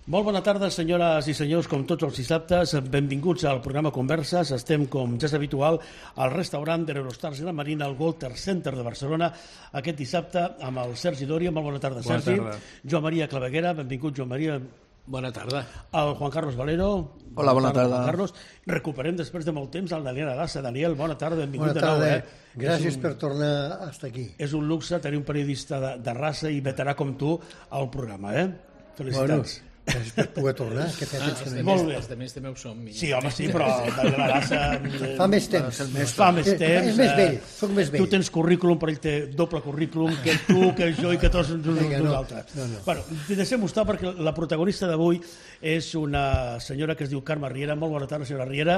Molt bona tarda, senyores i senyors, com tots els dissabtes. Benvinguts al programa Converses. Estem, com ja és habitual, al restaurant de l'Eurostars i la Marina, al Walter Center de Barcelona, aquest dissabte amb el Sergi Dòria. Molt bona tarda, Sergi. Bona tarda. Joan Maria Claveguera, benvingut, Joan Maria. Bona tarda. El Juan Carlos Valero. Hola, bona tarda. Juan Carlos. Recuperem després de molt temps el Daniel Arassa. Daniel, bona tarda, benvingut Bona tarda. de nou. Gràcies per tornar a estar aquí. És un luxe tenir un periodista de raça i veterà com tu al programa, Felicitats. Gràcies per poder tornar, que fa temps que no hi Molt bé. Els de més també ho som. Sí, home, sí, però el Daniel Arassa... Fa més temps. Fa més temps. És més vell, soc més vell. Tu tens currículum, però ell té doble currículum, que tu, que jo i que tots nosaltres. No. Bueno, deixem-ho estar perquè la protagonista d'avui és una senyora que es diu Carme Riera. Molt bona tarda, senyora Riera.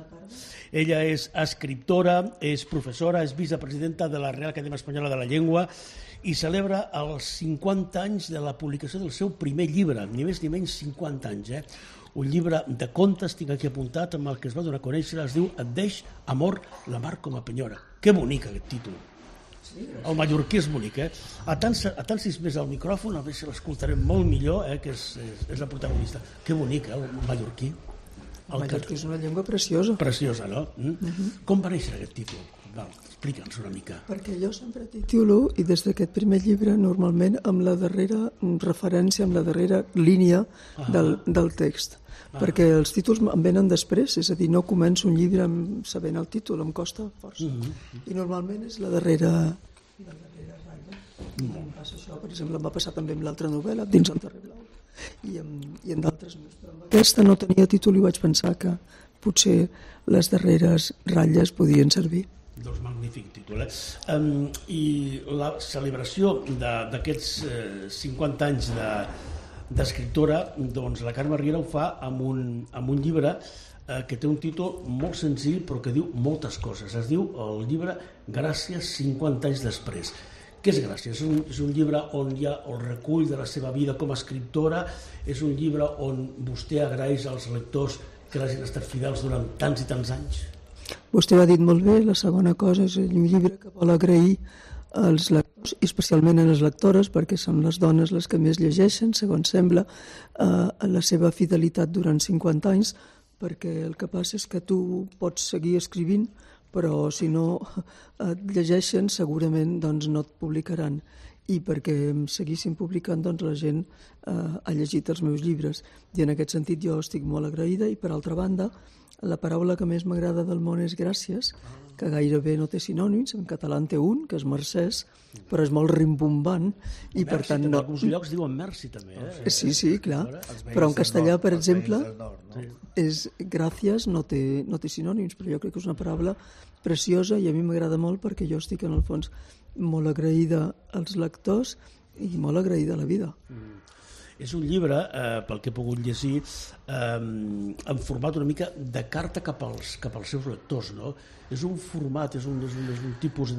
Ella és escriptora, és professora, és vicepresidenta de la Real Acadèmia Espanyola de la Llengua i celebra els 50 anys de la publicació del seu primer llibre, ni més ni menys 50 anys. Un llibre de contes, tinc aquí apuntat, amb el que es va donar a conèixer, es diu Et deix, amor, la mar com a penyora. Que bonic aquest títol. El mallorquí és bonic, A tant sis més al micròfon, a veure si l'escoltarem molt millor, que és la protagonista. Que bonic, el mallorquí. El mallorquí és una llengua preciosa. Preciosa, no? Com va néixer aquest títol? Explica'ns una mica. Perquè jo sempre titulo, i des d'aquest primer llibre, normalment amb la darrera referència, amb la darrera línia del text. Perquè els títols em venen després, és a dir, no començo un llibre sabent el títol, em costa força. I normalment és la darrera ratlla. Em passa això, per exemple, em va passar també amb l'altra novel·la, Dins el terrer blau, i en d'altres més. Però amb aquesta no tenia títol i vaig pensar que potser les darreres ratlles podien servir. Doncs magnífic títol, I la celebració d'aquests 50 anys d'escriptora, doncs la Carme Riera ho fa amb un llibre que té un títol molt senzill però que diu moltes coses. Es diu el llibre Gràcies 50 anys després. Què és Gràcies? És un llibre on hi ha el recull de la seva vida com a escriptora, és un llibre on vostè agraeix als lectors que l'hagin estat fidels durant tants i tants anys. Vostè ho ha dit molt bé, la segona cosa és un llibre que vol agrair als lectors, i especialment a les lectores, perquè són les dones les que més llegeixen, segons sembla, la seva fidelitat durant 50 anys, perquè el que passa és que tu pots seguir escrivint, però si no et llegeixen segurament doncs, no et publicaran. I perquè em seguissin publicant doncs, la gent ha llegit els meus llibres. I en aquest sentit jo estic molt agraïda i per altra banda la paraula que més m'agrada del món és gràcies, que gairebé no té sinònims, en català en té un, que és mercès, però és molt rimbombant i per tant no... En alguns llocs diuen merci també. Sí, clar, però en castellà, per exemple, és gràcies, no té sinònims, però jo crec que és una paraula preciosa i a mi m'agrada molt perquè jo estic en el fons molt agraïda als lectors i molt agraïda a la vida. És un llibre, pel que he pogut llegir, en format una mica de carta cap als seus lectors, no? És un format, és un tipus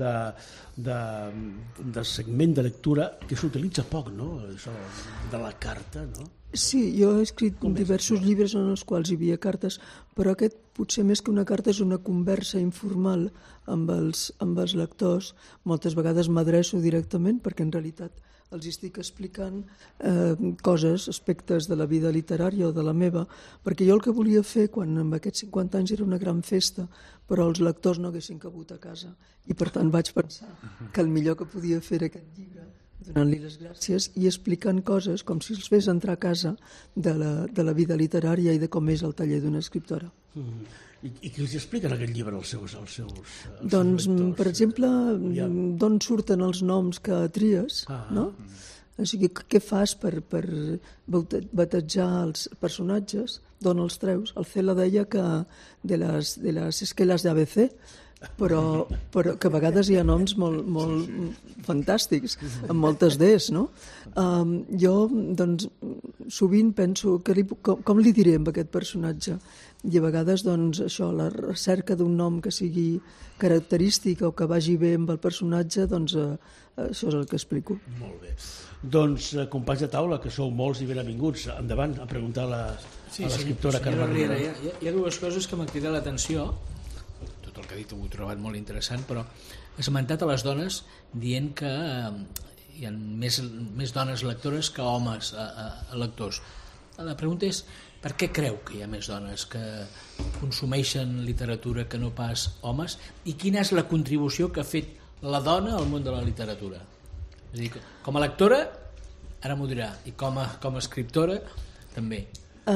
de segment de lectura que s'utilitza poc, no? Això de la carta, no? Sí, jo he escrit diversos llibres en els quals hi havia cartes, però aquest potser més que una carta és una conversa informal amb els lectors. Moltes vegades m'adreço directament perquè en realitat els estic explicant coses, aspectes de la vida literària o de la meva, perquè jo el que volia fer quan amb aquests 50 anys era una gran festa, però els lectors no haguessin cabut a casa. I per tant vaig pensar que el millor que podia fer era aquest llibre, donant-li les gràcies i explicant coses com si els fes entrar a casa de la vida literària i de com és el taller d'una escriptora. I què els expliquen aquest llibre als seus doncs, lectors? Per exemple, d'on surten els noms que tries, no? O sigui, què fas per batejar els personatges, d'on els treus? El Cela deia que de les esqueles d'ABC, però que a vegades hi ha noms molt fantàstics, amb moltes Ds, no? Jo, doncs, sovint penso com li diré amb aquest personatge? I a vegades, doncs, això, la recerca d'un nom que sigui característic o que vagi bé amb el personatge, doncs, això és el que explico. Molt bé. Doncs, companys de taula, que sou molts i benvinguts, endavant a preguntar a l'escriptora Carme Riera. Hi ha dues coses que m'han cridat l'atenció. Tot el que ha dit ho he trobat molt interessant, però ha esmentat a les dones dient que hi ha més dones lectores que homes lectors. la pregunta és per què creu que hi ha més dones que consumeixen literatura que no pas homes, i quina és la contribució que ha fet la dona al món de la literatura? És a dir, com a lectora, ara m'ho dirà, i com a escriptora, també.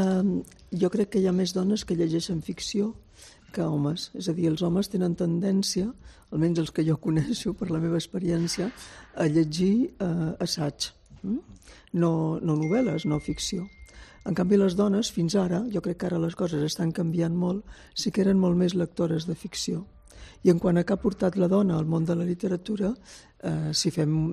Jo crec que hi ha més dones que llegeixen ficció que homes. És a dir, els homes tenen tendència, almenys els que jo coneixo per la meva experiència, a llegir assaig. No novel·les, no ficció. En canvi, les dones, fins ara, jo crec que ara les coses estan canviant molt, sí que eren molt més lectores de ficció. I en quant a què ha portat la dona al món de la literatura, si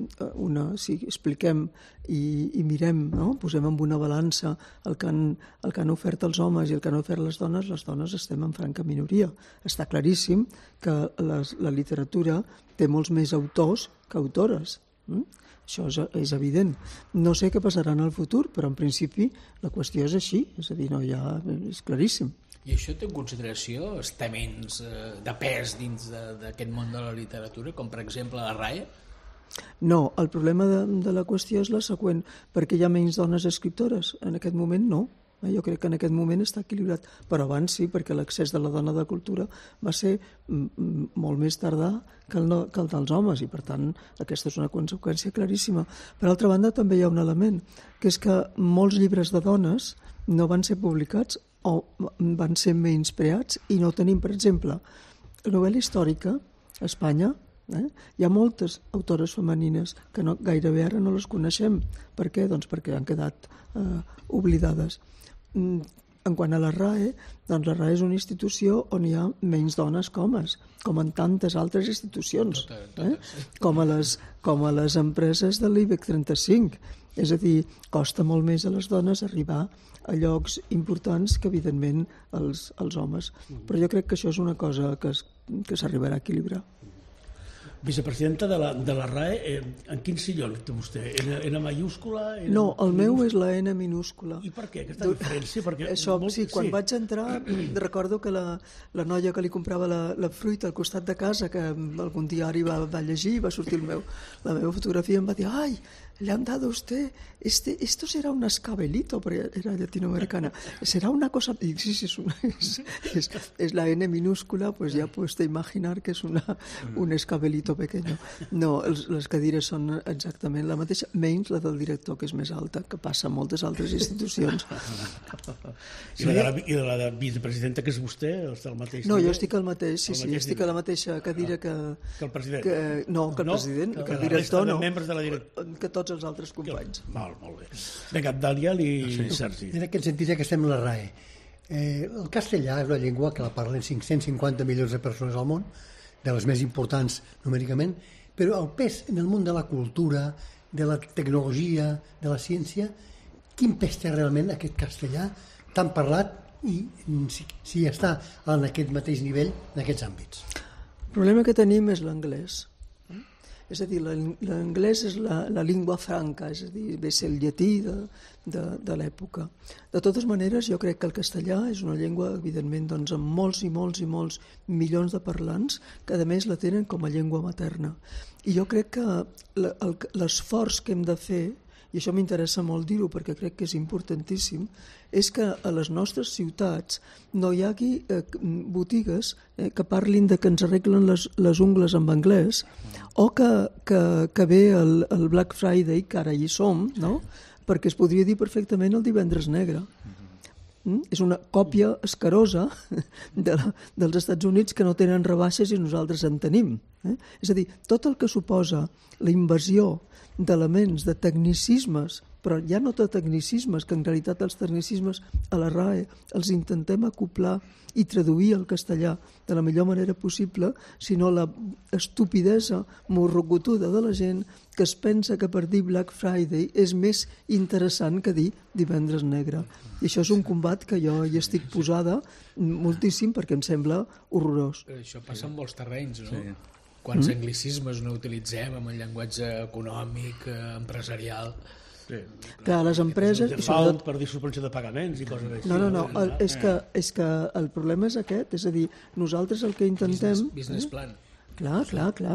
expliquem i mirem, no? Posem en una balança el que han ofert els homes i el que han ofert les dones estem en franca minoria. Està claríssim que la literatura té molts més autors que autores. Això és evident. No sé què passarà en el futur, però en principi la qüestió és així, és a dir, és claríssim. I això té en consideració estaments de pes dins d'aquest món de la literatura, com per exemple la RAE? No, el problema de la qüestió és la següent, perquè hi ha menys dones escriptores. En aquest moment no. Jo crec que en aquest moment està equilibrat, però abans sí, perquè l'accés de la dona de cultura va ser molt més tardà que el dels homes, i per tant aquesta és una conseqüència claríssima. Per altra banda, també hi ha un element, que és que molts llibres de dones no van ser publicats o van ser menyspreats, i no tenim, per exemple, la novel·la històrica a Espanya. Hi ha moltes autores femenines que gairebé ara no les coneixem. Per què? Doncs perquè han quedat oblidades. En quant a la RAE, doncs la RAE és una institució on hi ha menys dones que homes, com en tantes altres institucions, com a les empreses de l'IBEX 35. És a dir, costa molt més a les dones arribar a llocs importants que, evidentment, els homes. Però jo crec que això és una cosa que s'arribarà a equilibrar. Vicepresidenta de la RAE, en quin sillón té vostè? N mayúscula? No, el meu és la N minúscula. I per què? Aquesta diferència? Sí, quan vaig entrar, recordo que la noia que li comprava la fruita al costat de casa, que algun diari va llegir, va sortir la meva fotografia, em va dir: ai, le han dado a usted, esto será un escabelito, porque era latinoamericana, será una cosa, y sí, es la N minúscula, pues ya puedes imaginar que es un escabelito pequeño. No, les cadires són exactament la mateixa, menys la del director, que és més alta, que passa a moltes altres institucions. I la de vicepresidenta, que és vostè, està al mateix? No, jo estic al mateix, sí, estic a la mateixa cadira que el president. No, que el president, que el director no, que tots els altres companys. Molt bé. Vinga, Daniel i Sergi. En aquest sentit, ja que estem a la RAE, el castellà és una llengua que la parlen 550 milions de persones al món, de les més importants numèricament, però el pes en el món de la cultura, de la tecnologia, de la ciència, quin pes té realment aquest castellà tan parlat i si està en aquest mateix nivell en aquests àmbits? El problema que tenim és l'anglès. És a dir, l'anglès és la llengua franca, és a dir, ve ser el llatí de l'època. De totes maneres, jo crec que el castellà és una llengua, evidentment, doncs, amb molts i molts i molts milions de parlants que, a més, la tenen com a llengua materna. I jo crec que l'esforç que hem de fer, i això m'interessa molt dir-ho perquè crec que és importantíssim, és que a les nostres ciutats no hi hagi botigues que parlin de que ens arreglen les ungles en anglès, o que ve el Black Friday, que ara hi som, no? Perquè es podria dir perfectament el divendres negre. És una còpia escarosa dels Estats Units, que no tenen rebaixes i nosaltres en tenim. És a dir, tot el que suposa la invasió d'elements, de tecnicismes, però ja no de tecnicismes, que en realitat els tecnicismes a la RAE els intentem acoplar i traduir al castellà de la millor manera possible, sinó la estupidesa morrocotuda de la gent que es pensa que per dir Black Friday és més interessant que dir divendres negre. I això és un combat que jo hi estic posada moltíssim perquè em sembla horrorós. Això passa en molts terrenys, no? Sí. Quants anglicismes no utilitzem amb el llenguatge econòmic, empresarial. Sí. Clar, les empreses... Default per dir suspensió de pagaments i coses així. No, és que el problema és aquest, és a dir, nosaltres el que intentem... Business plan. Clar.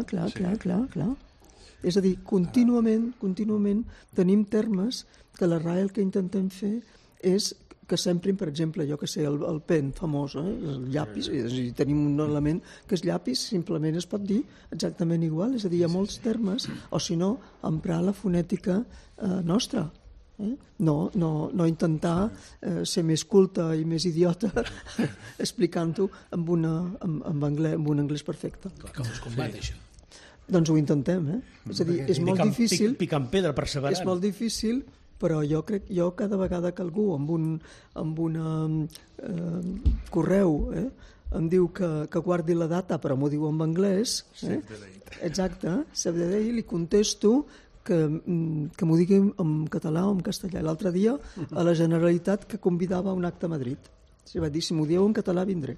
És a dir, contínuament tenim termes que la RAE el que intentem fer és que s'emprin, per exemple, jo que sé, el pen famós, el llapis, i tenim un element que és llapis, simplement es pot dir exactament igual, és a dir, hi ha molts termes, o si no, emprar la fonètica nostra. No intentar ser més culte i més idiota explicant-ho amb un anglès perfecte. Com es combat, això? Doncs ho intentem, És a dir, és molt difícil... Picant pedra, perseverant. És molt difícil, però jo cada vegada que algú amb un correu em diu que guardi la data, però m'ho diu en anglès, exacte, save the day, li contesto que m'ho digui en català o en castellà. L'altre dia, a la Generalitat, que convidava a un acte a Madrid. Va dir, si m'ho dieu en català, vindré.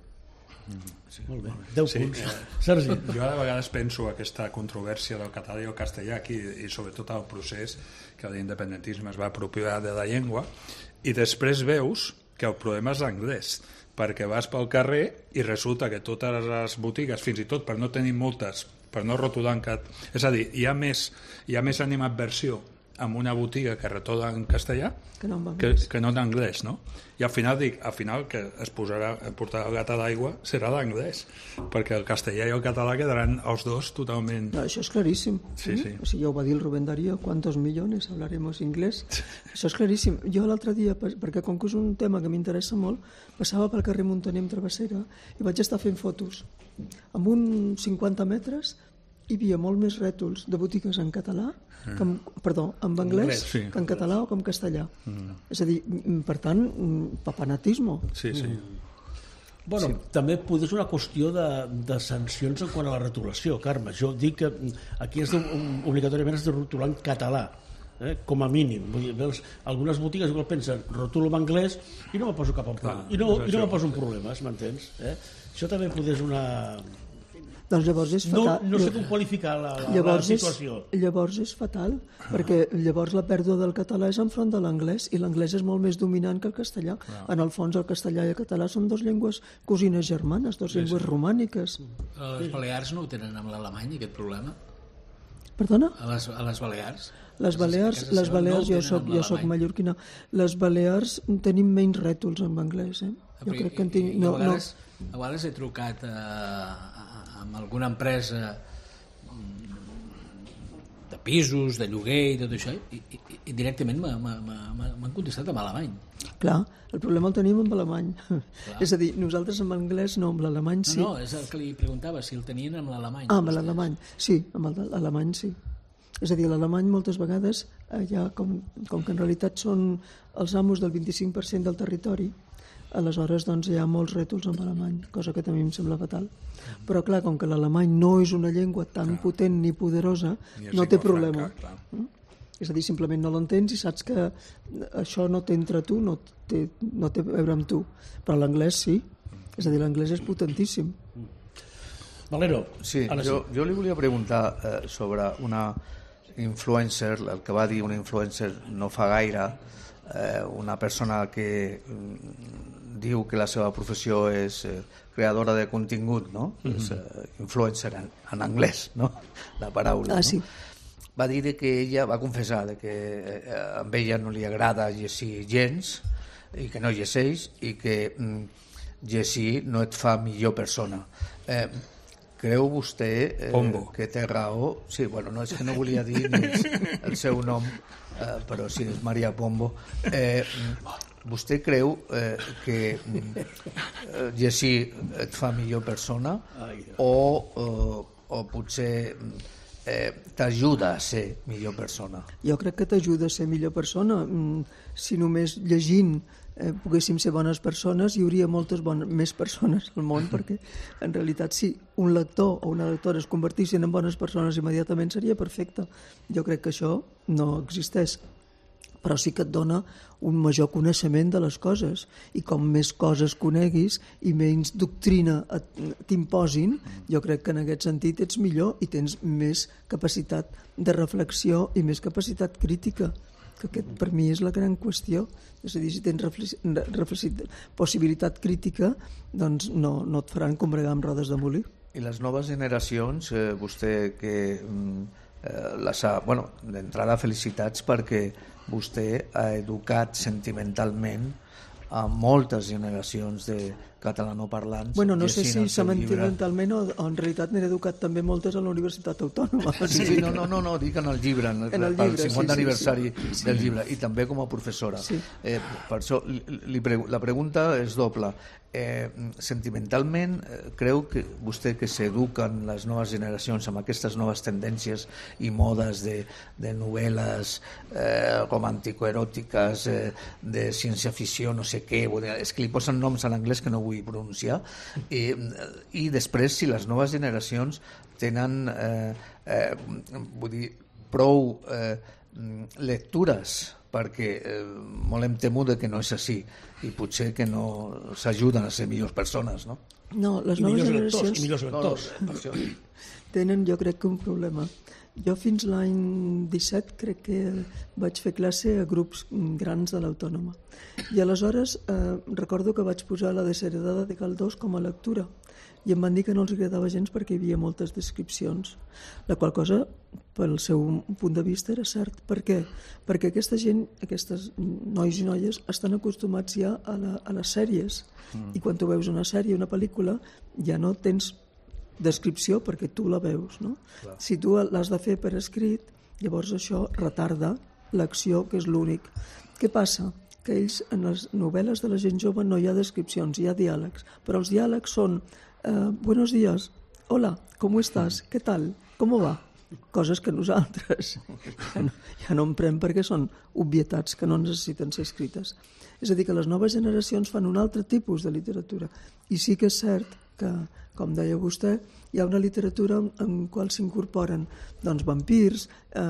Sí. Molt bé, 10 punts. Sergi. Jo de vegades penso aquesta controvèrsia del català i el castellà aquí, i sobretot el procés que l'independentisme es va apropiar de la llengua, i després veus que el problema és l'anglès, perquè vas pel carrer i resulta que totes les botigues, fins i tot per no tenir multes, per no rotular en és a dir, hi ha més animadversió en una botiga que retola en castellà que no en anglès, no? I al final que es portarà el gat a l'aigua serà l'anglès, perquè el castellà i el català quedaran els dos totalment... No, això és claríssim. Sí. O sigui, ja ho va dir el Rubén Darío, ¿cuántos millones hablaremos inglés? Això és claríssim. Jo l'altre dia, perquè com que és un tema que m'interessa molt, passava pel carrer Muntaner amb Travessera i vaig estar fent fotos. Amb uns 50 metres hi havia molt més rètols de botigues en català, en anglès, que en català o que en castellà. És a dir, per tant, papanatismo. Sí. Bueno, també potser és una qüestió de sancions en quant a la rotulació, Carme. Jo dic que aquí obligatòriament has de rotular en català, com a mínim. Vull dir, veus, algunes botigues igual pensen rotulo en anglès i no me poso cap problema. I no me poso en problemes, m'entens? Això també potser és una... Doncs llavors és fatal. No sé com qualificar la situació. Llavors és fatal, perquè llavors la pèrdua del català és enfront de l'anglès, i l'anglès és molt més dominant que el castellà. En el fons, el castellà i el català són dues llengües cosines germanes, dues llengües romàniques. Les Balears no ho tenen amb l'alemany, aquest problema? Perdona? A les Balears? Les Balears, jo soc mallorquina. Les Balears tenim menys rètols en anglès. Jo crec que en tinc... A vegades he trucat amb alguna empresa de pisos, de lloguer i tot això, i directament m'han contestat en alemany. Clar, el problema el tenim amb alemany. És a dir, nosaltres amb anglès no, amb l'alemany sí. No, és el que li preguntava, si el tenien amb l'alemany. Amb l'alemany, sí, amb l'alemany sí. És a dir, l'alemany moltes vegades, ja com que en realitat són els amos del 25% del territori, aleshores doncs, hi ha molts rètols en alemany, cosa que també em sembla fatal. Però clar, com que l'alemany no és una llengua tan potent ni poderosa, no té problema. És a dir, simplement no l'entens i saps que això no té entre tu, no té a veure amb tu. Però l'anglès sí. És a dir, l'anglès és potentíssim. Valero. Sí, jo li volia preguntar sobre una influencer, el que va dir una influencer no fa gaire, una persona que diu que la seva professió és creadora de contingut, no? És influencer en anglès, no? La paraula. Sí. Va dir que ella va confessar que a ella no li agrada llegir gens i que no llegeix i que llegir no et fa millor persona. Creu vostè que té raó? Sí, bueno, no, és que no volia dir el seu nom, però sí, és Maria Pombo. Vostè creu que llegir et fa millor persona o potser t'ajuda a ser millor persona? Jo crec que t'ajuda a ser millor persona. Si només llegint poguéssim ser bones persones, hi hauria moltes més persones al món, perquè en realitat si un lector o una lectora es convertissin en bones persones immediatament seria perfecte. Jo crec que això no existeix, però sí que et dona un major coneixement de les coses, i com més coses coneguis i menys doctrina t'imposin, jo crec que en aquest sentit ets millor i tens més capacitat de reflexió i més capacitat crítica, que aquest per mi és la gran qüestió. És a dir, si tens possibilitat crítica, doncs no et faran combregar amb rodes de molí. I les noves generacions, vostè que d'entrada felicitats perquè vostè ha educat sentimentalment a moltes generacions de catalanoparlants. Bueno, no sé llegint si el seu llibre. sentimentalment o en realitat n'he educat també moltes a la Universitat Autònoma. Sí, no, dic en el llibre, pel 50 aniversari del llibre, i també com a professora. Sí. Per això la pregunta és doble. Sentimentalment, creu que vostè que s'eduquen les noves generacions amb aquestes noves tendències i modes de novel·les romàntico-eròtiques, de ciència-ficció, no sé què, és que li posen noms en anglès que no vull pronunciar, i després si les noves generacions tenen vull dir, prou lectures, perquè molt em temo que no és així i potser que no s'ajuden a ser millors persones, no? No, les I noves millors lectors. tenen, jo crec que un problema. Jo fins l'any 17 crec que vaig fer classe a grups grans de l'Autònoma. I aleshores recordo que vaig posar la Desheredada de Galdós com a lectura i em van dir que no els agradava gens perquè hi havia moltes descripcions, la qual cosa pel seu punt de vista era cert. Per què? Perquè aquesta gent, aquestes nois i noies estan acostumats ja a les sèries i quan tu veus una sèrie, una pel·lícula, ja no tens descripció perquè tu la veus, no? Clar. Si tu l'has de fer per escrit, llavors això retarda l'acció, que és l'únic. Què passa? Que ells, en les novel·les de la gent jove no hi ha descripcions, hi ha diàlegs, però els diàlegs són buenos días, hola, ¿cómo estás? ¿Qué tal? ¿Cómo va? Coses que nosaltres ja no emprem perquè són obvietats que no necessiten ser escrites. És a dir, que les noves generacions fan un altre tipus de literatura. I sí que és cert que, com deia vostè, hi ha una literatura en qual s'incorporen doncs, vampirs,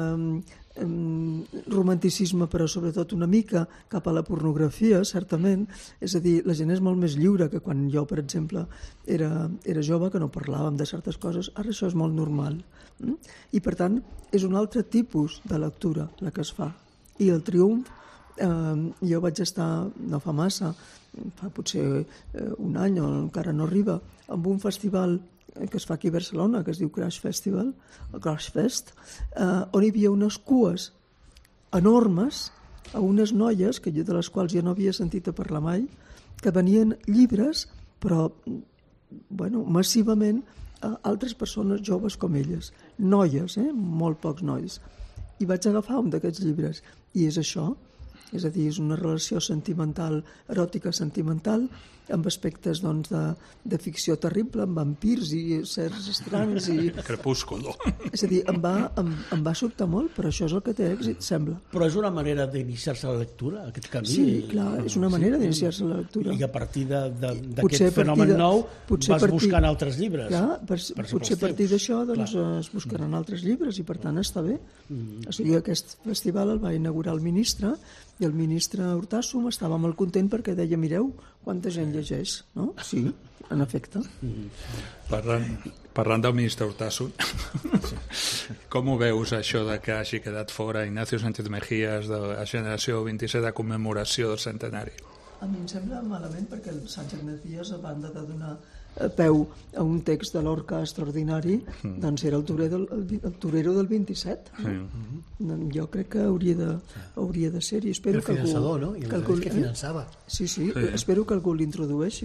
romanticisme, però sobretot una mica cap a la pornografia, certament. És a dir, la gent és molt més lliure que quan jo, per exemple, era jove, que no parlàvem de certes coses. Ara això és molt normal. I, per tant, és un altre tipus de lectura la que es fa. I el triomf, jo vaig estar, no fa massa, fa potser un any o encara no arriba, amb un festival que es fa aquí a Barcelona, que es diu Crash Festival, el Crash Fest, on hi havia unes cues enormes a unes noies, de les quals jo no havia sentit a parlar mai, que venien llibres, però massivament a altres persones joves com elles, noies, molt pocs nois. I vaig agafar un d'aquests llibres, i és això. És a dir, és una relació sentimental, eròtica sentimental, amb aspectes de ficció terrible, amb vampirs i certs estranys. Crepúsculo. És a dir, em va sobtar molt, però això és el que té èxit, sembla. Però és una manera d'iniciar-se a la lectura, aquest camí? Sí, clar, és una manera d'iniciar-se a la lectura. I a partir d'aquest fenomen nou vas buscant altres llibres. Clar, potser a partir d'això es buscaran altres llibres i per tant està bé. O sigui, aquest festival el va inaugurar el ministre i el ministre Hortasso estava molt content perquè deia, mireu quanta gent llegeix, no? Sí, en efecte. Parlant del ministre Hortasso, com ho veus això de que hagi quedat fora Ignacio Sánchez Mejías de la generació 27 de commemoració del centenari? A mi em sembla malament perquè el Sánchez Mejías, a banda de donar peu a un text de Lorca extraordinari, doncs era el torero del 27. Jo crec que hauria de ser, i espero que algú... El finançador, no? I que finançava. Sí, espero que algú l'introdueixi.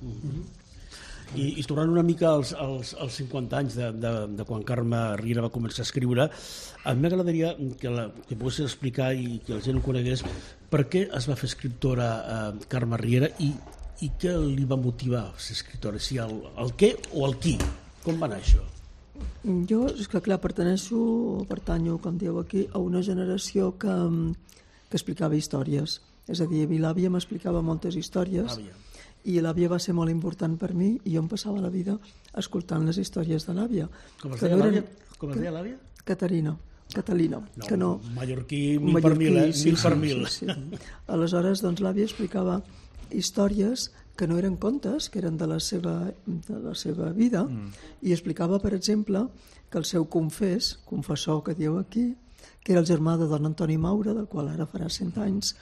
I tornant una mica als 50 anys de quan Carme Riera va començar a escriure, a mi m'agradaria que pogués explicar i que la gent ho conegués per què es va fer escriptora Carme Riera i què li va motivar a ser escriptora, si el què o el qui, com va anar això? Jo, és que clar, pertanyo, com dieu aquí, a una generació que explicava històries, és a dir, a mi l'àvia m'explicava moltes històries i l'àvia va ser molt important per mi i jo em passava la vida escoltant les històries de l'àvia. Com es deia l'àvia? Catalina, que no... Mallorquí, mil per mil, mil per mil. Aleshores, doncs, l'àvia explicava històries que no eren contes, que eren de la seva vida, i explicava, per exemple, que el seu confessor que dieu aquí, que era el germà de don Antoni Maura, del qual ara farà 100 anys,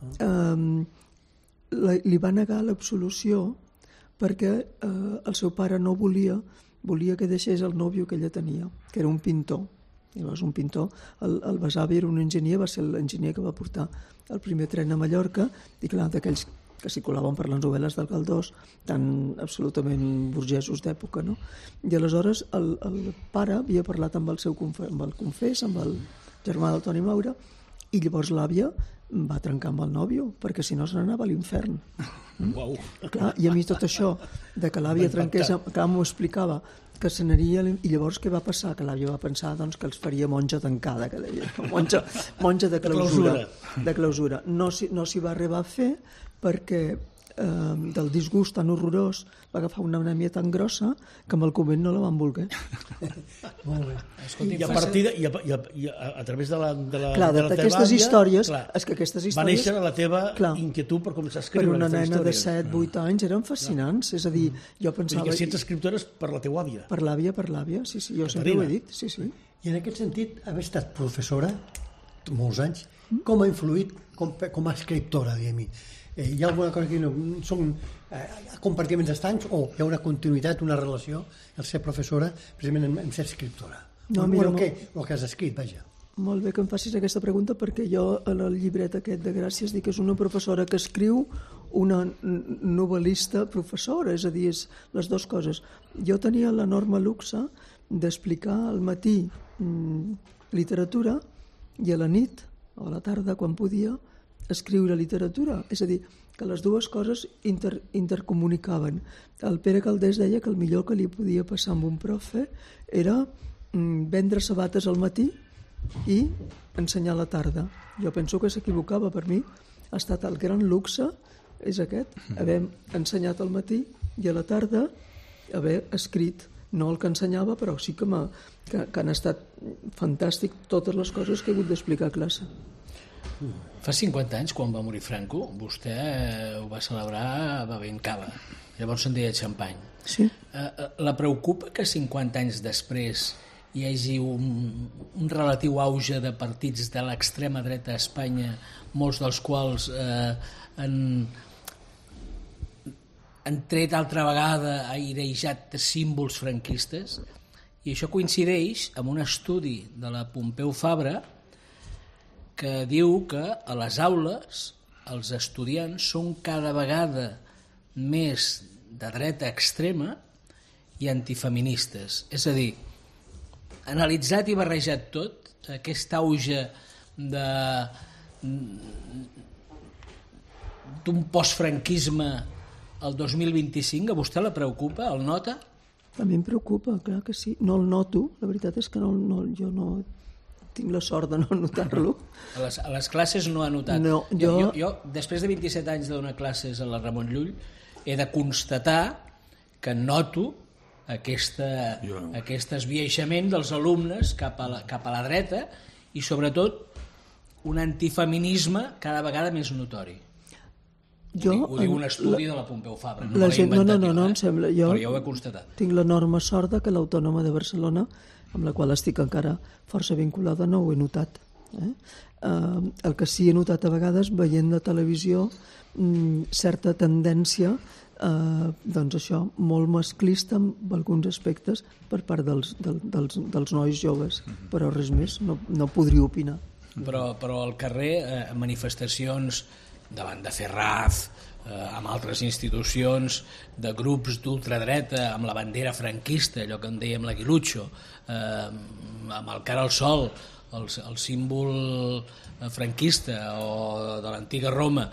li va negar l'absolució perquè el seu pare no volia que deixés el nòvio que ella tenia, que era un pintor. Llavors un pintor, el besavi era un enginyer, va ser l'enginyer que va portar el primer tren a Mallorca, i clar, d'aquells que circulaven per les novel·les del Galdós, tan absolutament burgesos d'època, no? I aleshores el pare havia parlat amb el confés, amb el germà del Toni Maura, i llavors l'àvia va trencar amb el nòvio, perquè si no se n'anava a l'infern. Uau. Clar, i a mi tot això, de que l'àvia trenqués, clar, m'ho explicava, que se n'aria, i llavors què va passar? Que l'àvia va pensar doncs, que els faria monja tancada, que deia, monja de clausura. No s'hi va arribar a fer perquè del disgust tan horrorós va agafar una anèmia tan grossa que amb el convent no la van voler. Molt bé. I a partir a través de la d'aquestes històries, és que aquestes històries va néixer la teva inquietud per començar a escriure. Per una nena de 7-8 anys eren fascinants, és a dir, jo pensava... I que si ets escriptora és per la teua àvia. Per l'àvia, sí, jo sempre ho he dit, sí. I en aquest sentit, haver estat professora molts anys, com ha influït com a escriptora, diguem-hi? Hi ha alguna cosa que no... Són compartiments estancs o hi ha una continuïtat, una relació, el ser professora, precisament en ser escriptora? No, el que has escrit, vaja. Molt bé que em facis aquesta pregunta, perquè jo en el llibret aquest de Gràcies dic que és una professora que escriu, una novel·lista professora, és a dir, és les dues coses. Jo tenia l'enorme luxe d'explicar al matí literatura i a la nit o a la tarda, quan podia, escriure literatura, és a dir, que les dues coses intercomunicaven. El Pere Caldés deia que el millor que li podia passar amb un profe era vendre sabates al matí i ensenyar a la tarda. Jo penso que s'equivocava. Per mi ha estat el gran luxe, és aquest, haver ensenyat al matí i a la tarda haver escrit. No el que ensenyava, però sí que han estat fantàstic totes les coses que he hagut d'explicar a classe. Fa 50 anys, quan va morir Franco, vostè ho va celebrar bevent cava. Llavors se'n deia xampany. Sí. La preocupa que 50 anys després hi hagi un relatiu auge de partits de l'extrema dreta a Espanya, molts dels quals han tret altra vegada airejat símbols franquistes, i això coincideix amb un estudi de la Pompeu Fabra que diu que a les aules els estudiants són cada vegada més de dreta extrema i antifeministes. És a dir, analitzat i barrejat tot, aquest auge d'un postfranquisme el 2025, a vostè la preocupa? El nota? A mi em preocupa, clar que sí. No el noto, la veritat és que jo no tinc la sort de no notar-lo. A les classes no ha notat. No, jo, després de 27 anys de donar classes a la Ramon Llull, he de constatar que noto aquest esbiaixament dels alumnes cap a la dreta i sobretot un antifeminisme cada vegada més notori. Ho diu un estudi de la Pompeu Fabra. No, em sembla. Però jo ho he constatat. Tinc l'enorme sort que l'Autònoma de Barcelona, amb la qual estic encara força vinculada, no ho he notat. El que sí he notat a vegades, veient la televisió, certa tendència, doncs això, molt masclista en alguns aspectes per part dels nois joves, però res més, no podria opinar. Però al carrer, manifestacions davant de Ferraz, amb altres institucions, de grups d'ultradreta, amb la bandera franquista, allò que en dèiem l'Aguilucho, amb el cara al sol, el símbol franquista o de l'antiga Roma.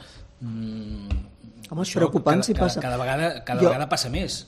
Home, és preocupant si passa. Cada vegada passa més.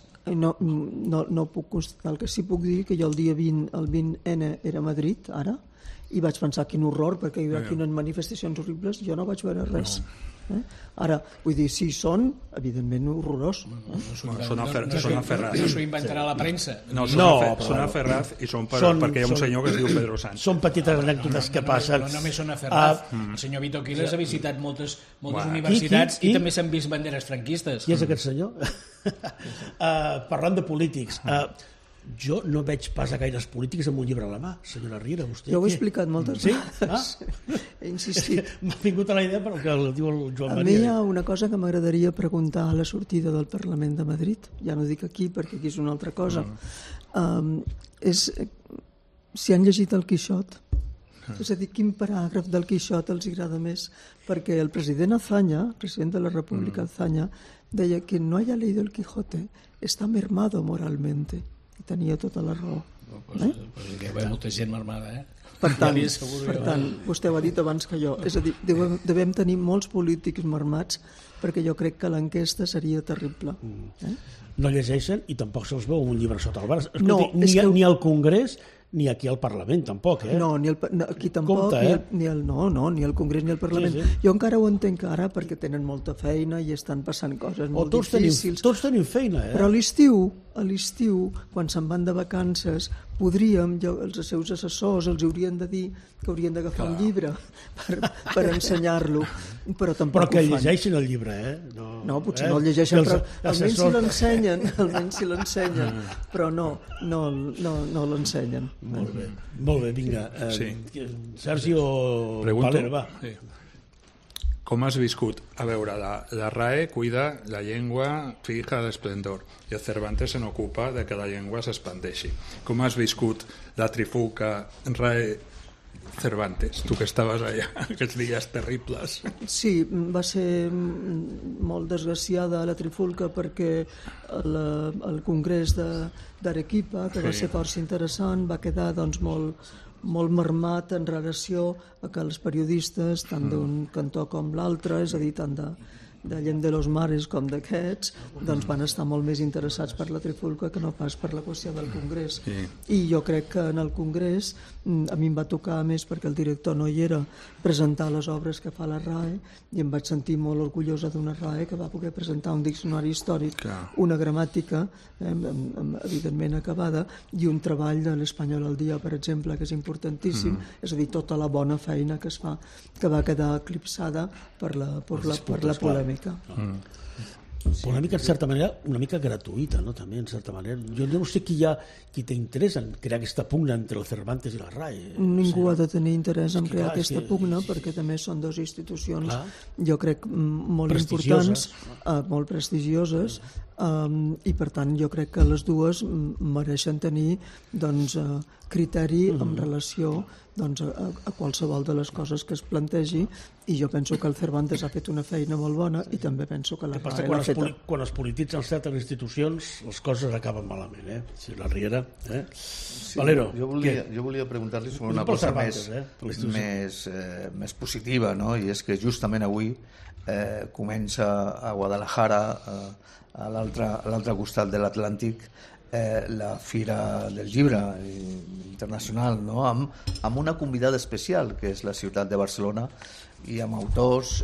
No puc constatar. El que sí puc dir que jo el dia 20, el 20N era a Madrid, ara, i vaig pensar quin horror, perquè hi havia quines manifestacions horribles, jo no vaig veure res. Ara, vull dir, si són, evidentment, horrorós. Són a Ferraz. Això s'ho inventarà la premsa. No, són a Ferraz i són perquè hi ha un senyor que es diu Pedro Sánchez. Són petites anècdotes que passen. No només són a Ferraz. El senyor Vito Quiles ha visitat moltes universitats i també s'han vist banderes franquistes. Qui és aquest senyor? Parlant de polítics, jo no veig pas a gaires polítics amb un llibre a la mà, senyora Riera, vostè. Jo ho he explicat moltes vegades. He insistit. M'ha vingut a la idea pel que diu el Joan Maria. A mi hi ha una cosa que m'agradaria preguntar a la sortida del Parlament de Madrid, ja no dic aquí perquè aquí és una altra cosa. si han llegit el Quixot. És a dir, quin paràgraf del Quixot els agrada més? Perquè el president Azaña, president de la República Azaña, deia que no haya leído el Quijote está mermado moralmente. I tenia tota la raó. Pues hi ha molta gent mermada, Per tant, vostè ho ha dit abans que jo. És a dir, devem tenir molts polítics mermats perquè jo crec que l'enquesta seria terrible. No llegeixen i tampoc se'ls veu un llibre sota el braç. No, Ni al Congrés ni aquí al Parlament, tampoc, No, aquí tampoc, compte, ni al Congrés ni al Parlament. Sí. Jo encara ho entenc ara perquè tenen molta feina i estan passant coses molt difícils. Tots tenim feina, Però a l'estiu, quan se'n van de vacances, podríem, els seus assessors els haurien de dir que haurien d'agafar un llibre per ensenyar-lo, però tampoc Però que ho fan. llegeixin el llibre, No, potser no el llegeixen, però almenys si l'ensenyen, però no l'ensenyen. Molt bé, vinga. Sergio Valer, va. Sí. Com has viscut? A veure, la RAE cuida la llengua fija d'esplendor i el Cervantes se n'ocupa de que la llengua s'expandeixi. Com has viscut la trifulca RAE-Cervantes? Tu que estaves allà, aquests dies terribles. Sí, va ser molt desgraciada la trifulca perquè el congrés d'Arequipa, que va ser força interessant, va quedar doncs, molt mermat en relació a que els periodistes, tant d'un cantó com l'altre, és a dir, tant de Allende de los Mares com d'aquests, doncs van estar molt més interessats per la trifulca que no pas per la qüestió del Congrés. I jo crec que en el Congrés a mi em va tocar, a més, perquè el director no hi era, presentar les obres que fa la RAE i em vaig sentir molt orgullosa d'una RAE que va poder presentar un diccionari històric, una gramàtica evidentment acabada i un treball de l'Espanyol al dia, per exemple, que és importantíssim, és a dir, tota la bona feina que es fa, que va quedar eclipsada per la polèmica. Polèmica, en certa manera, una mica gratuïta, no? També, en certa manera. Jo no sé qui té interès en crear aquesta pugna entre el Cervantes i la RAE. Ningú ha de tenir interès en crear aquesta pugna perquè també són dues institucions, jo crec, molt importants, molt prestigioses, i per tant jo crec que les dues mereixen tenir criteri en relació a qualsevol de les coses que es plantegi, i jo penso que el Cervantes ha fet una feina molt bona i també penso que la RAE l'ha feta. Quan es polititzen certes institucions les coses acaben malament, Si la Riera. Valero, jo volia preguntar-li sobre una cosa més positiva, no? I és que justament avui comença a Guadalajara, a l'altre costat de l'Atlàntic, la Fira del Llibre Internacional, no? amb una convidada especial, que és la ciutat de Barcelona, i amb autors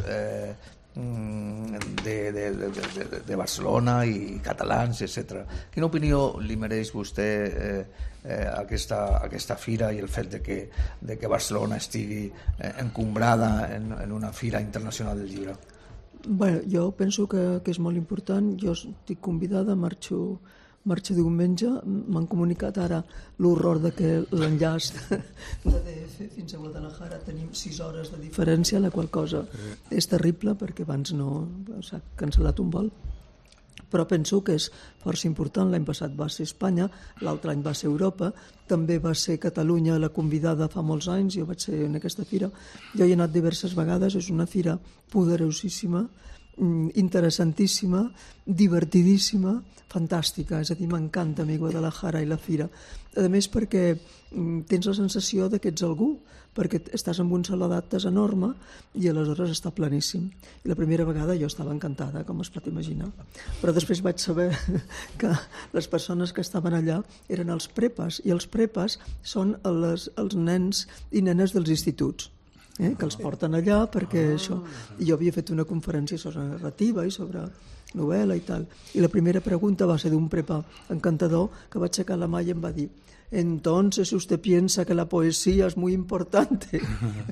de Barcelona i catalans, etc. Quina opinió li mereix vostè aquesta fira i el fet de que Barcelona estigui encombrada en una Fira Internacional del Llibre? Bé, jo penso que és molt important. Jo estic convidada, marxo diumenge. M'han comunicat ara l'horror de que l'enllaç de DF fins a Guadalajara tenim 6 hores de diferència, la qual cosa és terrible perquè abans no s'ha cancel·lat un vol. Però penso que és força important. L'any passat va ser Espanya, l'altre any va ser Europa, també va ser Catalunya la convidada fa molts anys, jo vaig ser en aquesta fira. Jo hi he anat diverses vegades, és una fira poderosíssima, interessantíssima, divertidíssima, fantàstica, és a dir, m'encanta a mi Guadalajara i la fira. A més perquè tens la sensació que ets algú, perquè estàs en un saló d'actes enorme i aleshores està planíssim. I la primera vegada jo estava encantada, com es pot imaginar. Però després vaig saber que les persones que estaven allà eren els prepes, i els prepes són els nens i nenes dels instituts, que els porten allà perquè això... I jo havia fet una conferència sobre narrativa i sobre novel·la i tal, i la primera pregunta va ser d'un prepa encantador que va aixecar la mà i em va dir: entonces usted piensa que la poesía es muy importante.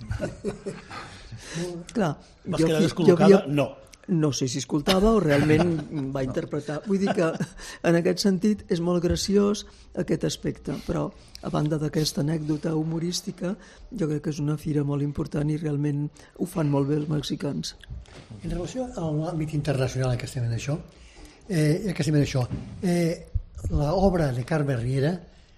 Clar, vas quedar descol·locada? No sé si escoltava o realment va interpretar. Vull dir que en aquest sentit és molt graciós aquest aspecte, però a banda d'aquesta anècdota humorística, jo crec que és una fira molt important i realment ho fan molt bé els mexicans. En relació a l'àmbit internacional que estem en això, l'obra de Carme Riera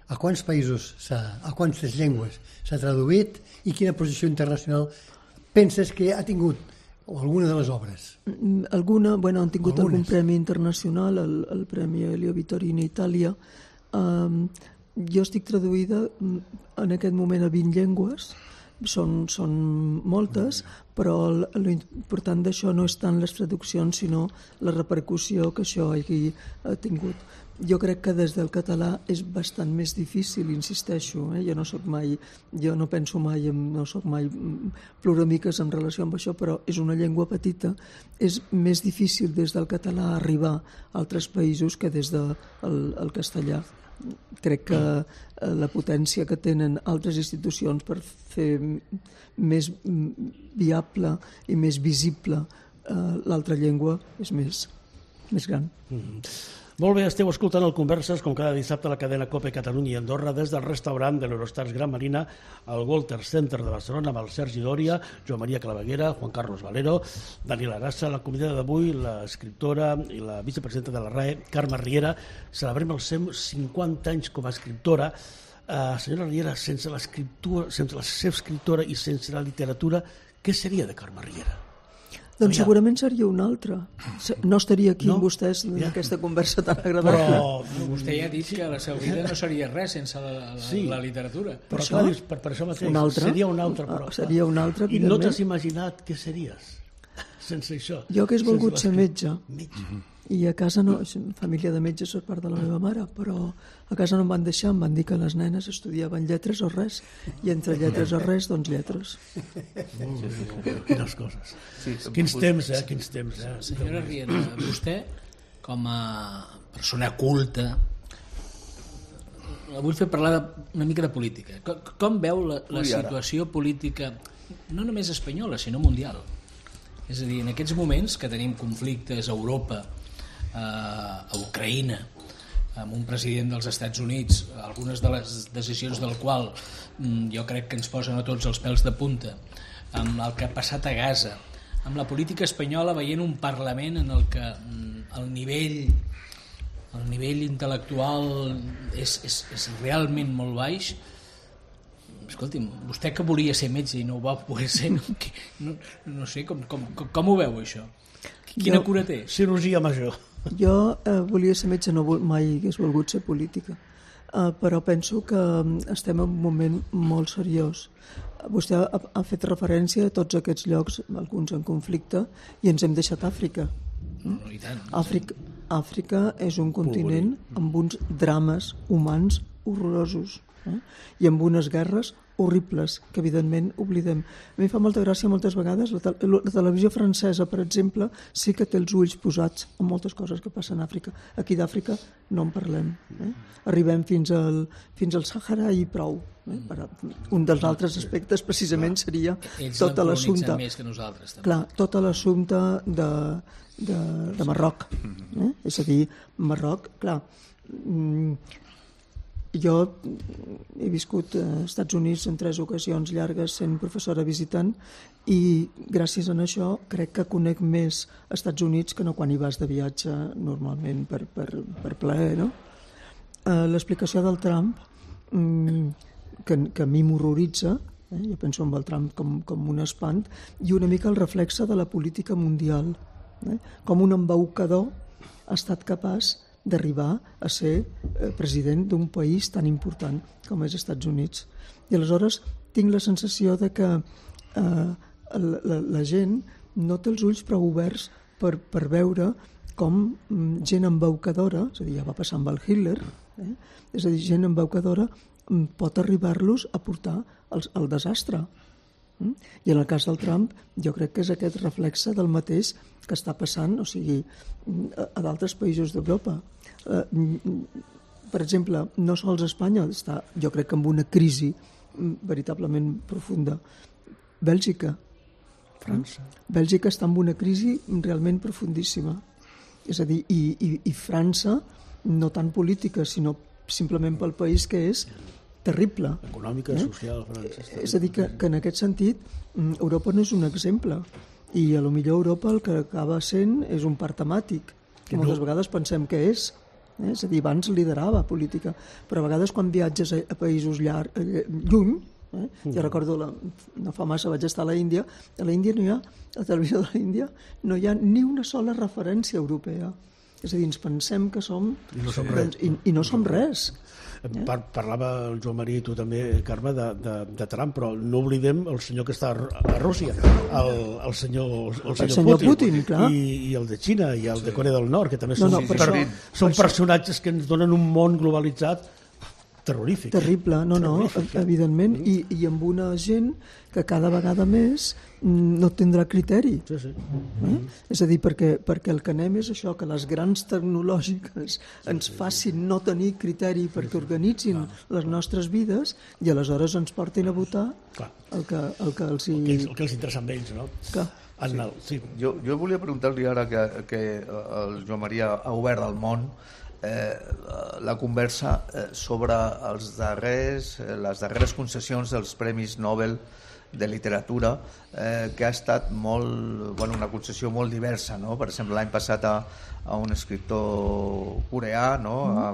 a quants països, a quantes llengües s'ha traduït i quina posició internacional penses que ha tingut alguna de les obres? Alguna, bueno, han tingut algun premi internacional, el Premi Elio Vittorini a Itàlia. Jo estic traduïda en aquest moment a 20 llengües, són moltes, però l'important d'això no és tant les traduccions, sinó la repercussió que això ha tingut. Jo crec que des del català és bastant més difícil, insisteixo, jo no penso mai, no soc mai ploramiques en relació amb això, però és una llengua petita, és més difícil des del català arribar a altres països que des del castellà. Crec que la potència que tenen altres institucions per fer més viable i més visible l'altra llengua és més gran. Molt bé, esteu escoltant el Converses, com cada dissabte a la cadena COPE Catalunya i Andorra, des del restaurant de l'Eurostars Gran Marina al Walter Center de Barcelona, amb el Sergi Dòria, Joan Maria Claveguera, Juan Carlos Valero, Daniel Arassa, la convidada d'avui, l'escriptora i la vicepresidenta de la RAE, Carme Riera. Celebrem els seus 50 anys com a escriptora. Senyora Riera, sense la seva escriptora i sense la literatura, què seria de Carme Riera? Doncs segurament seria un altre. No estaria aquí amb vostès en aquesta conversa tan agradable. Però vostè ja ha dit que la seva vida no seria res sense la literatura. Però clar, per això mateix, seria un altre. Seria un altre, i no t'has imaginat què series sense això? Jo hagués volgut ser metge. I a casa no, família de metges per part de la meva mare, però a casa no em van deixar, em van dir que les nenes estudiaven lletres o res, i entre lletres o res, doncs lletres. Quines coses. Quins temps, quins temps. Senyora Riera, vostè, com a persona culta, vull fer parlar una mica de política. Com veu la situació política, no només espanyola, sinó mundial? És a dir, en aquests moments que tenim conflictes a Europa, a Ucraïna, amb un president dels Estats Units, algunes de les decisions del qual jo crec que ens posen a tots els pèls de punta, amb el que ha passat a Gaza, amb la política espanyola veient un Parlament en el que el nivell intel·lectual és realment molt baix. Escolti'm, vostè que volia ser metge i no ho va poder ser, no sé, com ho veu això? Quina cura té? Cirurgia major. Jo volia ser metge, mai hagués volgut ser política, però penso que estem en un moment molt seriós. Vostè ha fet referència a tots aquests llocs, alguns en conflicte, i ens hem deixat Àfrica. Àfrica és un continent amb uns drames humans horrorosos, i amb unes guerres horribles que evidentment oblidem. A mi fa molta gràcia moltes vegades la televisió francesa, per exemple, sí que té els ulls posats en moltes coses que passen a Àfrica. Aquí d'Àfrica no en parlem. Arribem fins al Sàhara i prou. Un dels altres aspectes precisament seria tot l'assumpte. Clar, tot l'assumpte de Marroc. És a dir, Marroc, clar, jo he viscut als Estats Units en 3 ocasions llargues sent professora visitant i gràcies a això crec que conec més als Estats Units que no quan hi vas de viatge normalment per plaer, no? L'explicació del Trump que a mi m'horroritza, jo penso en el Trump com un espant, i una mica el reflexe de la política mundial, com un embaucador ha estat capaç d'arribar a ser president d'un país tan important com és Estats Units. I aleshores tinc la sensació de que la gent no té els ulls prou oberts per veure com gent embaucadora, és a dir, ja va passar amb el Hitler, és a dir, gent embaucadora pot arribar-los a portar al desastre. I en el cas del Trump jo crec que és aquest reflexe del mateix que està passant, o sigui, a d'altres països d'Europa. Per exemple, no sols Espanya està, jo crec que amb una crisi veritablement profunda. Bèlgica. França. Bèlgica està amb una crisi realment profundíssima. És a dir, i França, no tant política, sinó simplement pel país que és terrible. Econòmica, social, França. És a dir, que en aquest sentit Europa no és un exemple. I a lo millor Europa el que acaba sent és un parc temàtic, que moltes vegades pensem que és. És a dir, abans liderava política, però a vegades quan viatges a països lluny, jo recordo, no fa massa vaig estar a l'Índia, a l'Índia no hi ha, a la televisió de l'Índia no hi ha ni una sola referència europea. És a dir, ens pensem que som... I no som res. I no som res. Parlava el Joan Maria i tu també, Carme, de Trump, però no oblidem el senyor que està a Rússia, el senyor Putin, clar. I el de Xina i el de Corea del Nord, que també són personatges que ens donen un món globalitzat terrorífic. Terrible, evidentment, i amb una gent que cada vegada més no tindrà criteri. Sí. És a dir, perquè el que anem és això, que les grans tecnològiques ens facin no tenir criteri perquè organitzin les nostres vides i aleshores ens portin a votar el que els interessa a ells, no? Sí. Jo volia preguntar-li ara que el Joan Maria ha obert el món la conversa sobre les darreres concessions dels Premis Nobel de literatura, que ha estat una concessió molt diversa, no? Per exemple, l'any passat a un escriptor coreà, no?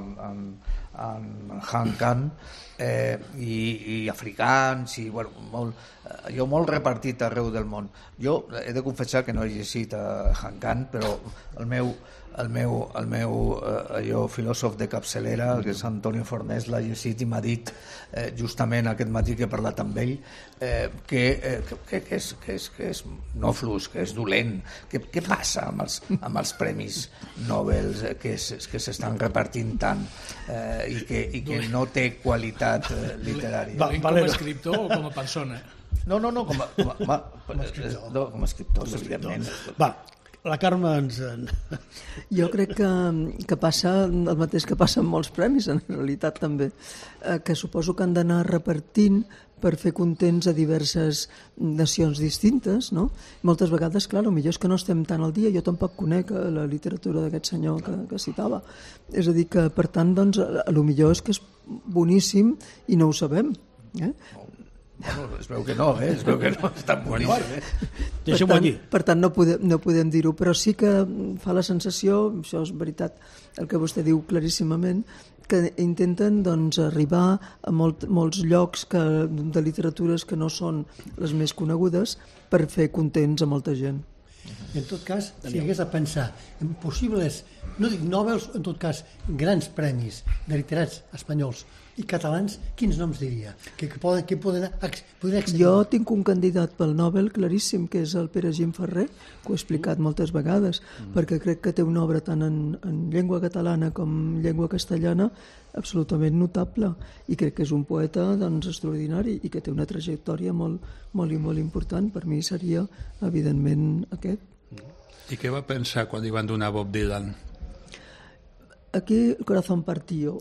En Han Kang, i africans, i molt repartit arreu del món. Jo he de confessar que no he llegit a Han Kang, però el meu filòsof de capçalera, que és Antonio Fornés, l'ha llegit i m'ha dit justament aquest matí que he parlat amb ell que és no flux, que és dolent. Què passa amb els premis Nobel que s'estan repartint tant i que no té qualitat literària? Com a escriptor o com a persona? No, com a escriptor, evidentment. La Carme ens... Jo crec que passa el mateix que passa amb molts premis, en realitat també, que suposo que han d'anar repartint per fer contents a diverses nacions distintes, no? Moltes vegades, clar, potser és que no estem tant al dia, jo tampoc conec la literatura d'aquest senyor que citava. És a dir, que per tant, doncs, potser és que és boníssim i no ho sabem, Es veu que no, és tan boníssim. Per tant, no podem dir-ho, però sí que fa la sensació, això és veritat, el que vostè diu claríssimament, que intenten arribar a molts llocs de literatures que no són les més conegudes per fer contents a molta gent. En tot cas, si hagués de pensar en possibles, no dic Nobels, en tot cas, grans premis de literats espanyols i catalans, quins noms diria? Que poden accedir? Jo tinc un candidat pel Nobel claríssim, que és el Pere Gim Ferrer, que ho he explicat moltes vegades, perquè crec que té una obra tant en llengua catalana com en llengua castellana absolutament notable, i crec que és un poeta extraordinari i que té una trajectòria molt, molt i molt important. Per mi seria, evidentment, aquest. I què va pensar quan li van donar Bob Dylan? Aquí el corazón partió.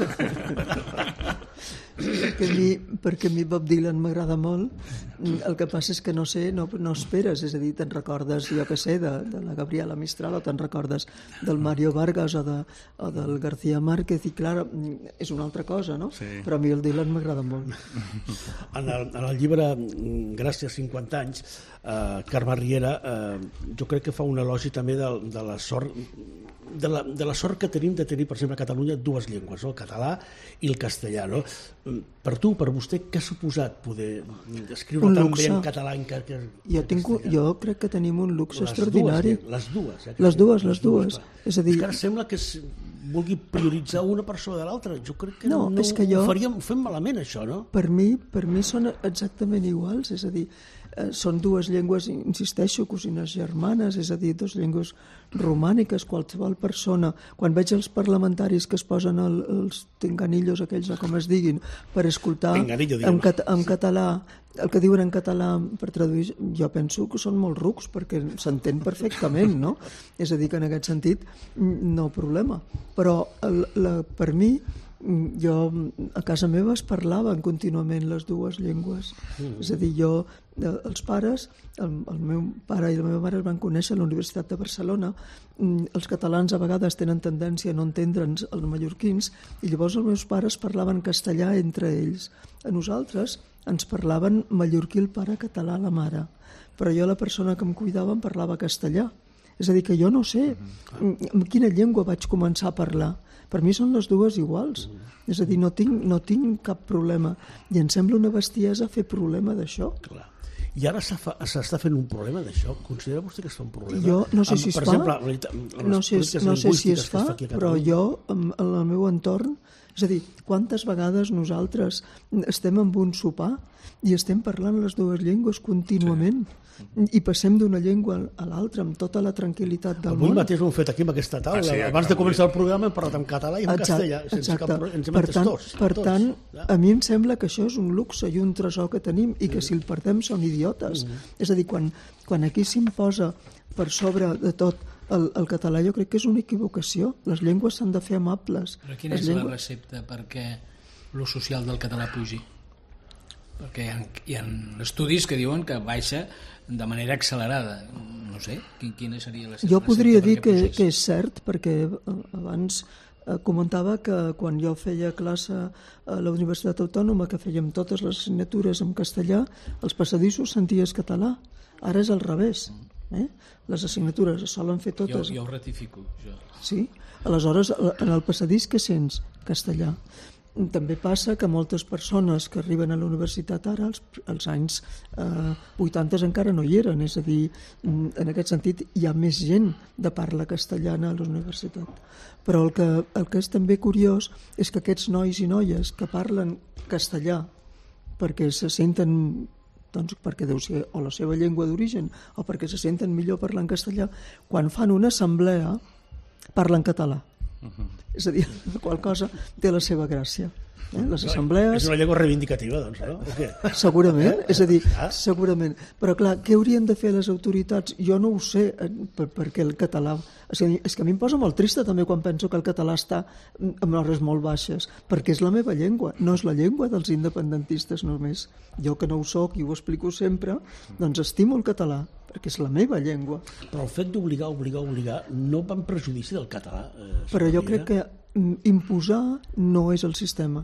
perquè a mi Bob Dylan m'agrada molt. El que passa és que no esperes, és a dir, te'n recordes, jo que sé, de la Gabriela Mistral, o te'n recordes del Mario Vargas o del García Márquez, i clar, és una altra cosa, no? Sí. Però a mi el Dylan m'agrada molt. En el llibre Gràcies 50 anys, Carme Riera jo crec que fa un elogi també de la sort que tenim de tenir, per exemple, a Catalunya dues llengües, el català i el castellà, no? Per tu, per vostè, què ha suposat poder escriure tan bé en català que jo crec que tenim un luxe extraordinari. Les dues. Les dues. És a dir... És que ara sembla que vulgui prioritzar una per sobre de l'altra. Jo crec que no ho fem malament, això, no? Per mi són exactament iguals, és a dir, són dues llengües, insisteixo, cosines germanes, és a dir, dues llengües romàniques. Qualsevol persona, quan veig els parlamentaris que es posen els tinganillos aquells, o com es diguin, per escoltar en català, el que diuen en català per traduir, jo penso que són molt rucs, perquè s'entén perfectament, no? És a dir, que en aquest sentit no problema. Però per mi, jo a casa meva es parlaven contínuament les dues llengües. És a dir, els pares, el meu pare i la meva mare es van conèixer a la Universitat de Barcelona. Els catalans a vegades tenen tendència a no entendre'ns els mallorquins, i llavors els meus pares parlaven castellà entre ells. A nosaltres ens parlaven mallorquí el pare, català la mare, però jo, la persona que em cuidava, em parlava castellà. És a dir, que jo no sé amb quina llengua vaig començar a parlar. Per mi són les dues iguals. És a dir, no tinc cap problema. I em sembla una bestiesa fer problema d'això. Clar. I ara s'està fent un problema d'això? Considera vostè que es fa un problema? Jo no sé si es fa, no sé si es fa, però jo, en el meu entorn, és a dir, quantes vegades nosaltres estem en un sopar i estem parlant les dues llengües contínuament i passem d'una llengua a l'altra amb tota la tranquil·litat del món. Avui mateix ho hem fet aquí amb aquesta taula. Abans de començar el programa hem parlat en català i en castellà. Per tant, a mi em sembla que això és un luxe i un tresor que tenim i que si el perdem són idiotes. És a dir, quan aquí s'imposa per sobre de tot el català, jo crec que és una equivocació. Les llengües s'han de fer amables. Però quina és la recepta perquè l'ús social del català pugi? Perquè hi ha estudis que diuen que baixa de manera accelerada. No sé, quina seria la recepta? Jo podria dir que és cert, perquè abans comentava que quan jo feia classe a la Universitat Autònoma, que fèiem totes les assignatures en castellà, als passadissos senties català. Ara és al revés. Les assignatures es solen fer totes. Jo ho ratifico, això. Sí? Aleshores, en el passadís què sents? Castellà. També passa que moltes persones que arriben a la universitat ara, als anys 80 encara no hi eren, és a dir, en aquest sentit hi ha més gent de parla castellana a la universitat. Però el que és també curiós és que aquests nois i noies que parlen castellà perquè se senten, doncs perquè deu ser o la seva llengua d'origen o perquè se senten millor parlant castellà, quan fan una assemblea parlen català. És a dir, la qual cosa té la seva gràcia. Les assemblees... És una llengua reivindicativa, doncs, no? O què? Segurament, és a dir, segurament. Però clar, què haurien de fer les autoritats? Jo no ho sé, perquè el català... És que a mi em posa molt trista també quan penso que el català està amb hores molt baixes, perquè és la meva llengua, no és la llengua dels independentistes només. Jo que no ho soc i ho explico sempre, doncs estimo el català, perquè és la meva llengua. Però el fet d'obligar no va en prejudici del català. Però jo crec que imposar no és el sistema.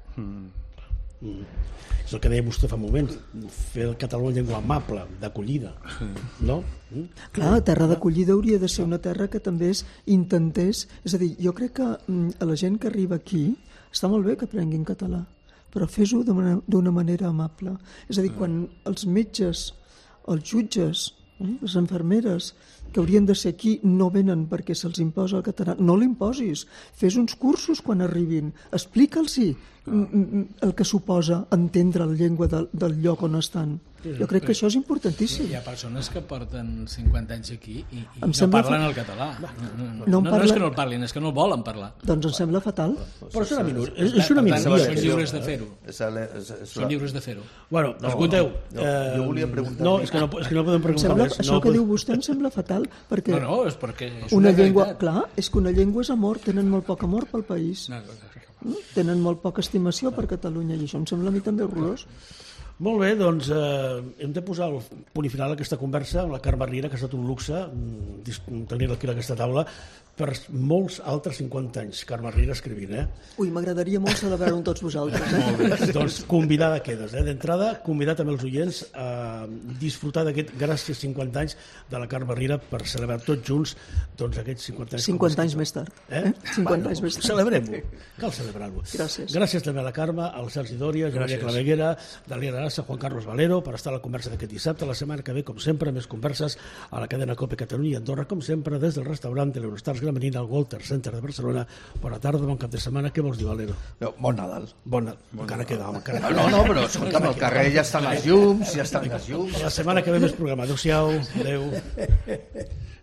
És el que deia vostè fa un moment, fer el català una llengua amable, d'acollida, no? Clar, terra d'acollida hauria de ser una terra que també intentés... És a dir, jo crec que a la gent que arriba aquí està molt bé que aprenguin català, però fes-ho d'una manera amable. És a dir, quan els metges, els jutges, les infermeres que haurien de ser aquí no venen perquè se'ls imposa el català, no l'imposis, fes uns cursos quan arribin, explica'ls-hi el que suposa entendre la llengua del lloc on estan. Jo crec que això és importantíssim. Hi ha persones que porten 50 anys aquí i no parlen el català. No és que no el parlin, és que no el volen parlar. Doncs em sembla fatal. Però és una minoria. Són lliures de fer-ho. Són lliures de fer-ho. Bueno, escolteu. Jo volia preguntar... No, és que no podem preguntar més. Això que diu vostè em sembla fatal, perquè... No, és perquè és una llengua... Clar, és que una llengua és amor, tenen molt poc amor pel país. Tenen molt poca estimació per Catalunya i això em sembla a mi també horrorós. Molt bé, doncs hem de posar el punt final a aquesta conversa amb la Carme Riera, que ha estat un luxe tenir-la aquí a aquesta taula per molts altres 50 anys. Carme Riera escrivint, Ui, m'agradaria molt celebrar-ho amb tots vosaltres. Molt bé, doncs convidada quedes. D'entrada, convidar també els oients a disfrutar d'aquest gràcies 50 anys de la Carme Riera per celebrar tots junts doncs aquests 50 anys. 50 anys més tard. 50 anys més tard. Celebrem-ho, cal celebrar-ho. Gràcies. Gràcies també a la Carme, al Sergi Dòria, a Maria Claveguera, Daliana Arassa, Juan Carlos Valero, per estar a la conversa d'aquest dissabte. La setmana que ve, com sempre, més converses a la cadena COPE Catalunya i Andorra, com sempre, des del restaurant de l'Eurostars Gramenina al Walter Center de Barcelona. Bona tarda, bon cap de setmana. Què vols dir, Valero? Bon Nadal. Bon Nadal. Encara queda, home. No, però escolta'm, al carrer ja estan les llums, La setmana que ve més programa. Adéu-siau. Adéu.